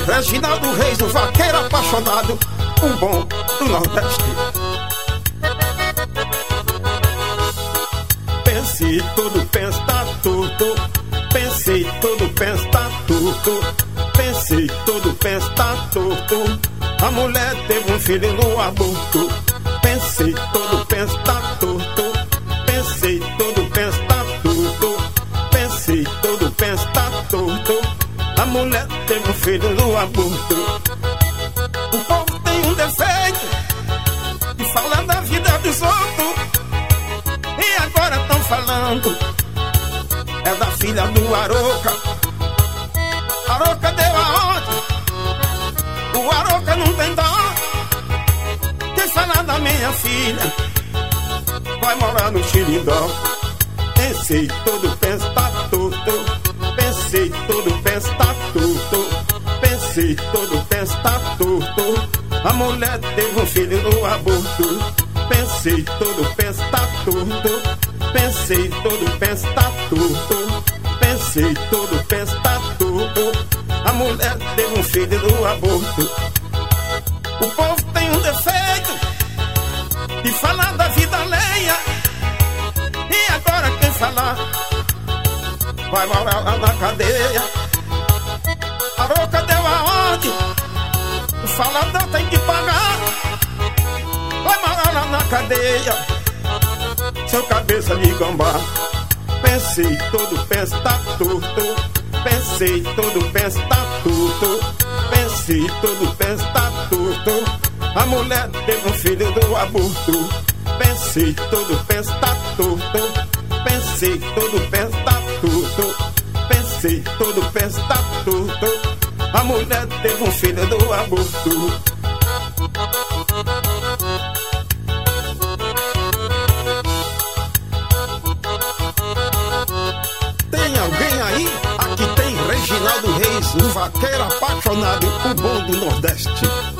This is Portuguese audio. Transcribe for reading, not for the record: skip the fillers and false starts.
Reginaldo Reis, o vaqueiro apaixonado, o bom do Nordeste. Pensei todo, pensa tá torto. Pensei todo, pensa tá torto. Pensei todo, pensa tá torto. A mulher teve um filho no aborto. Pensei todo, pensa tá torto. Pensei todo, pensa tá torto. Pensei todo, pensa tá torto. A mulher teve um filho no aborto. O povo tem um defeito de falar da vida dos outros. E agora tão falando é da filha do Aroca. Aroca deu aonde? O Aroca não tem dó. Quem falar da minha filha vai morar no Xirindó. Pensei todo, pensa tá torto. Pensei todo, pensa tá torto. Pensei todo, pensa tá torto. A mulher teve um filho no aborto. Pensei todo, pensa tá torto. Pensei todo, pensa tá torto. Pensei todo, pensa tá torto. A mulher teve um filho no aborto. O povo tem um defeito de falar da vida alheia. E agora quem falar vai morar lá na cadeia. Aroca deu aonde? O falador tem que pagar. Vai morar lá na cadeia, seu cabeça de gambá. Pensei todo, pensa tá torto. Pensei todo, pensa tá torto. Pensei todo, pensa tá torto. A mulher teve um filho do aborto. Pensei todo, pensa tá torto. Pensei todo, pensa tá torto. Pensei todo, pensa tá torto. A mulher teve um filho do aborto. Tem alguém aí? Aqui tem Reginaldo Reis, o vaqueiro apaixonado, o bom do Nordeste.